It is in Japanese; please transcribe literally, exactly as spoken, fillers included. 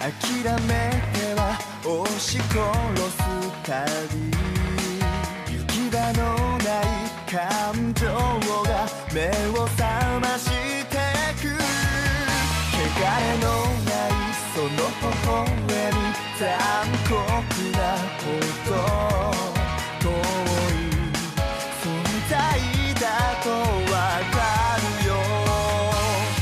諦めては押し殺す旅、行き場のない感情が目を覚ましてく、汚れのないその微笑み、残酷なこと